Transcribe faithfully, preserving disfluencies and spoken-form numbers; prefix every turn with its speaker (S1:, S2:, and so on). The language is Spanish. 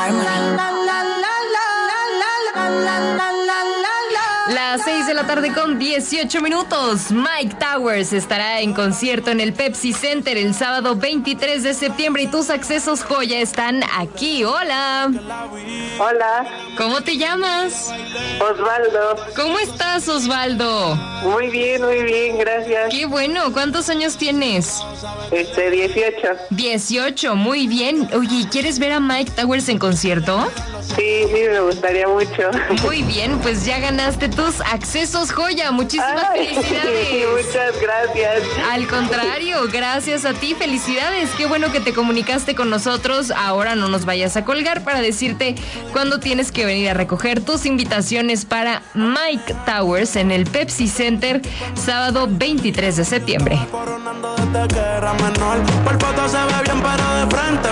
S1: Las seis de la tarde con dieciocho minutos. Mike Towers estará en concierto en el Pepsi Center el sábado veintitrés de septiembre y tus accesos joya están aquí. Hola.
S2: Hola.
S1: ¿Cómo te llamas?
S2: Osvaldo.
S1: ¿Cómo estás, Osvaldo?
S2: Muy bien, muy bien, gracias.
S1: Qué bueno. ¿Cuántos años tienes?
S2: Este, dieciocho.
S1: dieciocho, muy bien. Oye, ¿quieres ver a Mike Towers en concierto?
S2: Sí, sí, me gustaría mucho.
S1: Muy bien, pues ya ganaste tus accesos joya. Muchísimas
S2: Ay,
S1: felicidades.
S2: muchas gracias.
S1: Al contrario, gracias a ti, felicidades. Qué bueno que te comunicaste con nosotros. Ahora no nos vayas a colgar para decirte cuándo tienes que venir a recoger tus invitaciones para Mike Towers en el Pepsi Center, sábado veintitrés de septiembre.
S3: Por foto se ve bien, pero de frente